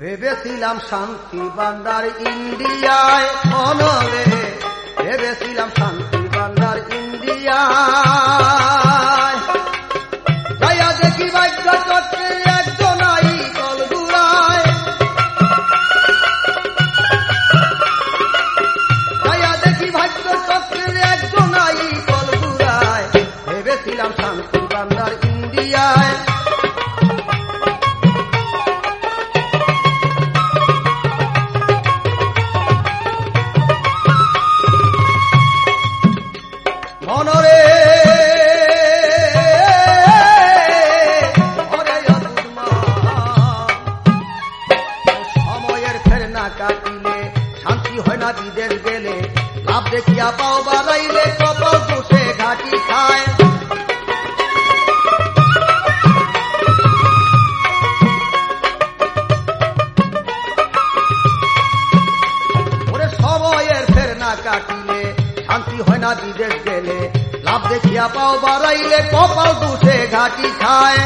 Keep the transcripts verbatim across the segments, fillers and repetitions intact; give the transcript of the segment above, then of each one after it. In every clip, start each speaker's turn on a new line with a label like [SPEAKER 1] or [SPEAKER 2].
[SPEAKER 1] ভেবেছিলাম শান্তি ভান্ডার ইন্ডিয়ায় অনরে, ভেবেছিলাম শান্তি ভান্ডার ইন্ডিয়ায়, যাইয়া দেখি ভাগ্য চক্রে একজন আই কল ঘুরায়, যাইয়া দেখি ভাগ্য চক্রে একজন আই কল ঘুরায়, ভেবেছিলাম শান্তি ভান্ডার ইন্ডিয়ায়। বিদেশ গেলে লাভ দেখিয়া পাও বাড়াইলে কপাল বসে ঘাটি খায়, ওরে সময়ের ফের না কাটিলে শান্তি হয় না বিদেশ গেলে, লাভ দেখিয়া পাও বাড়াইলে কপাল বসে ঘাটি খায়।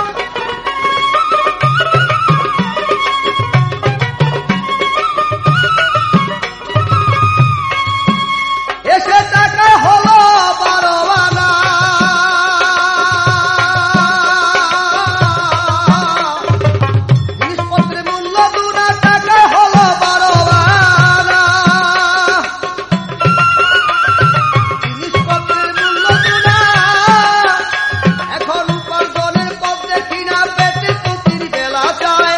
[SPEAKER 1] এসে টাকা হলো বারো আনা, জিনিসপত্রের মূল্য দুনা, টাকা হলো বারো আনা, জিনিসপত্রের মূল্য দুনা, এখন উপার্জনের পথ দেখি না, পেটে প্রতির বেলা যায়,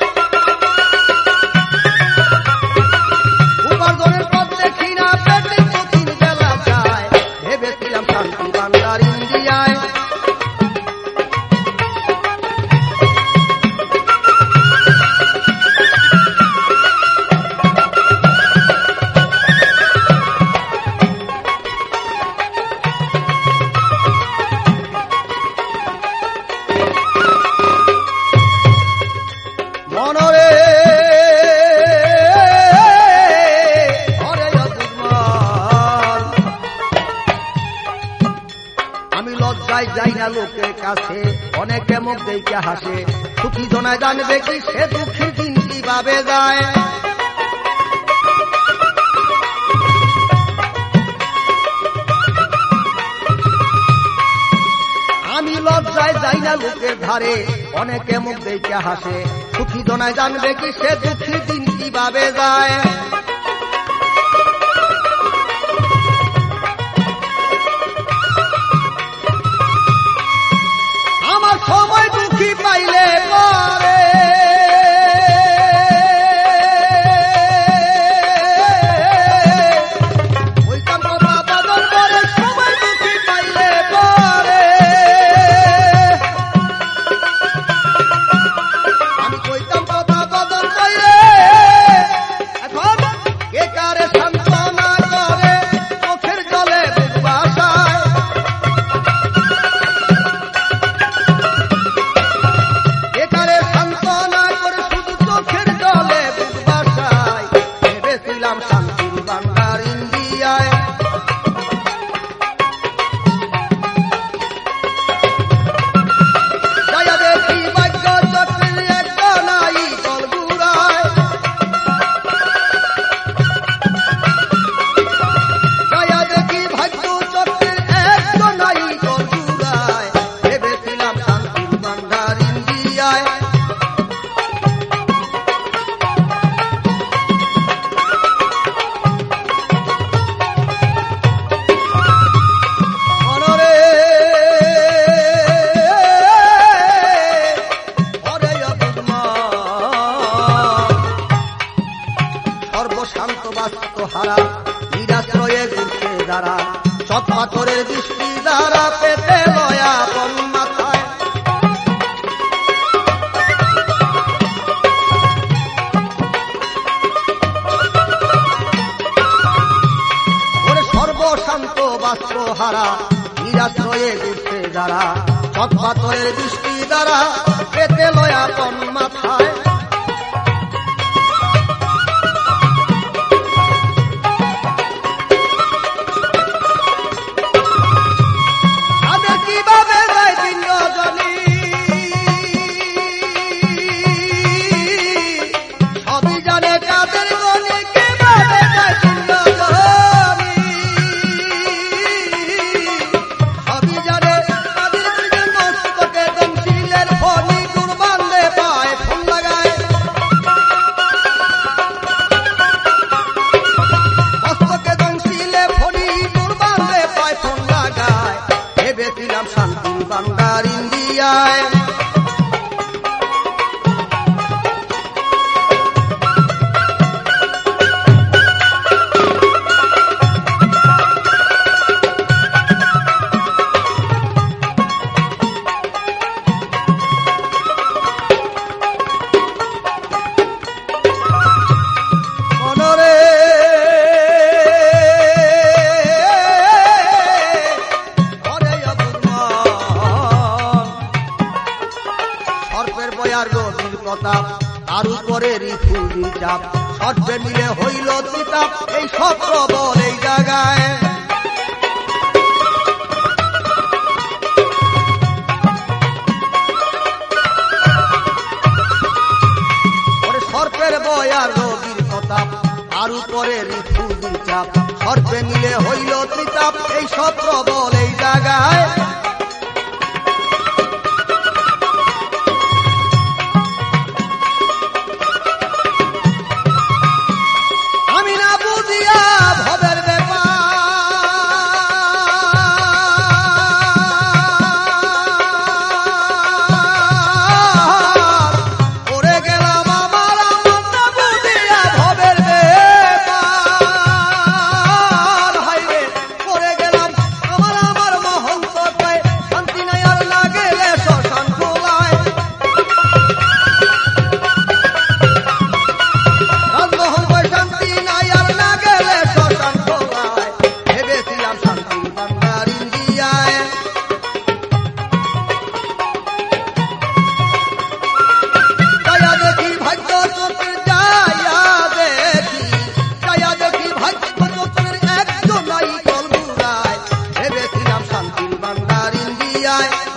[SPEAKER 1] উপার্জনের পথ দেখি না, পেটে ভেবেছিলাম শান্তি ভান্ডার ইন্ডিয়ায়। মনরে লজ্জায় যাই না লোকের কাছে, অনেকে মুখ দেখে হাসে, সুখী জনায় জানবে কি সে দুঃখী দিন কিভাবে যায়। আমি লজ্জায় যাই না লোকের ধারে, অনেকে মুখ দেখে হাসে, সুখী জনায় জানবে কি সে দুঃখী দিন কিভাবে যায়। আমার সময় দুঃখী পাইলে পরে ওইটা কথা বদল করে, সময় দুঃখী পাইলে পরে আমি কইতাম কথা বদল করে, এখন কে কারে সান্ত্বনা করে চোখের জলে ভাষায়, একারে সান্ত্বনা করে শুধু চোখের জলে ভাষায়, ভেবেছিলাম শান্তির ভান্ডার ইন্ডিয়ায়। যাইয়া দেখি ভাগ্য চক্রের একজন আই কল ঘুরায়, যাইয়া দেখি ভাগ্য চক্রের একজন আই কল ঘুরায়, ভেবেছিলাম শান্তির ভান্ডার ইন্ডিয়ায়। মনরে ওরে সর্বশান্ত বাস্ত হারা, নিরাশ্রয়ে ঘুরছে যারা, সৎ পাথরের দৃষ্টি দ্বারা পেতে লয়া পন মাথায়, ওরে সর্বশান্ত বাস্ত হারা, নিরাশ্রয়ে ঘুরছে যারা, সৎ পাথরের দৃষ্টি দ্বারা পেতে লয়া পন মাথায়। তাদের কিভাবে যায় তিন রজনী, বয়ার রবির প্রতাপ তার উপরে রিফুজির চাপ সর্বে মিলে হইল তিতাপ এই সব প্রবল এই জায়গায় সর্পের বয়ার রবির প্রতাপ তার উপরে রিফুজির চাপ সর্বে মিলে হইল ত্রিতাপ এই সব প্রবল এই জায়গায় আমি না বুঝিয়া ভবের ব্যাপার ওরে গেলাম আমার আমার না বুঝিয়া ভবের ব্যাপার হাইরে ওরে গেলাম আমার আমার মহন্ত কয় শান্তি নাই আর না গেলে শ্মশান খোলায় রাজমোহন কয় শান্তি নাই আর না গেলে শ্মশান খোলায় ভেবেছিলাম শান্তি বাংলার ইন্ডিয়ায় যায়া দেখি ভাগ্য চোখের যায়া দেখি যায়া দেখি ভাগ্য চোখের একজন নাই কলগুড়ায় ভেবেছিলাম শান্তির বাংলার ইন্ডিয়ায়